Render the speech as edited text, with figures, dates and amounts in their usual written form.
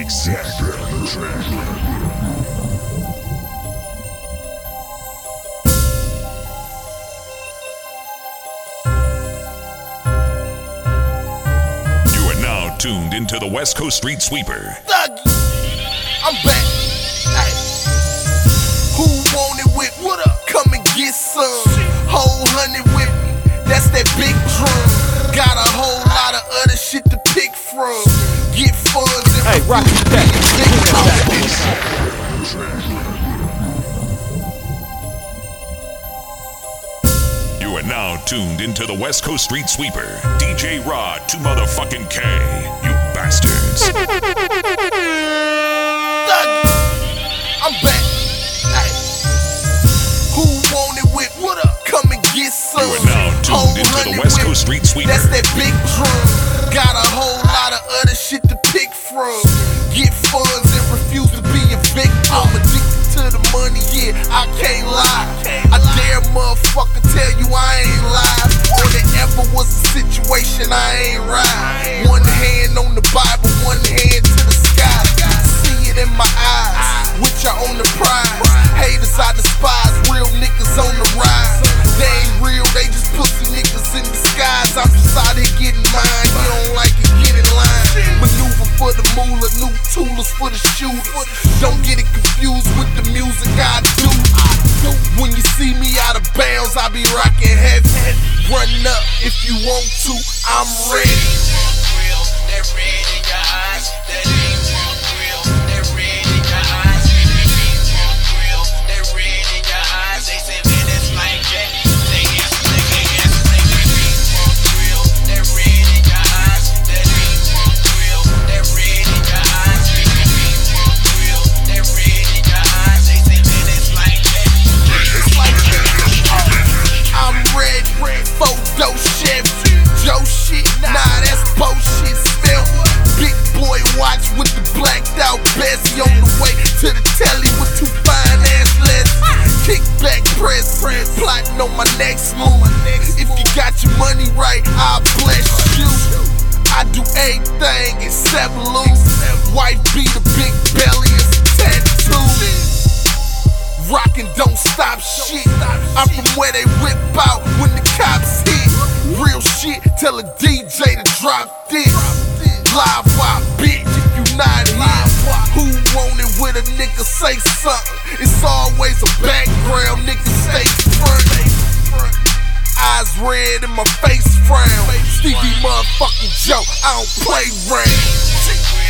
exactly on the track. Tuned into the West Coast Street Sweeper. Thuggy, I'm back. Ay. Who want it with? What up? Come and get some. Whole 100 with me. That's that big drum. Got a whole lot of other shit to pick from. Get funds and hey, rock that. You are now tuned into the West Coast Street Sweeper. DJ Rod to motherfucking K. You bastards. Thuggy, I'm back. Ay. Who want it with? What up? Come and get some. You are now tuned into the West Coast Street Sweeper. That's that big drum. Got a whole lot of other shit to pick from. Get funds and refuse to be a victim. I'm addicted to the money, yeah, I can't lie. I dare motherfucker tell you I ain't live. Or there ever was a situation I ain't right. One hand on the Bible, one hand to the sky. See it in my eyes, which are on the prize. Haters I despise, real niggas on the rise. They ain't real, they just pussy niggas in disguise. I'm just out here getting mine, you don't like it, get in line. Maneuver for the moolah, new toolers for the shooters. Don't get it confused with the music I do. When you see me out of bounds, I be rocking heavy. Run up if you want to, I'm ready. That red in your eyes, that ain't real. That red in your eyes, that red in your eyes. They say man, that's like that. Say yes, yes, real. That red in your eyes, that ain't real. That red in your eyes, real. That red in your eyes. They say man, that's like that. It's like I'm ready for dope chef. Joe shit, nah, that's bullshit. Smell big boy watch with the blacked out Bessie on the way to the telly with two fine ass legs. Kick back press, plotting on my next move. If you got your money right, I'll bless you. I do everything except lose. Wife beat a big belly and some tattoos. Rockin' don't stop shit. I'm from where they whip out when the cops hit. Real shit, tell a DJ to drop this. Live wire, bitch, if you not here. Who want it with a nigga, say something. It's always a background, nigga stay front. Eyes red and my face frown. Stevie motherfucking Joe, I don't play round.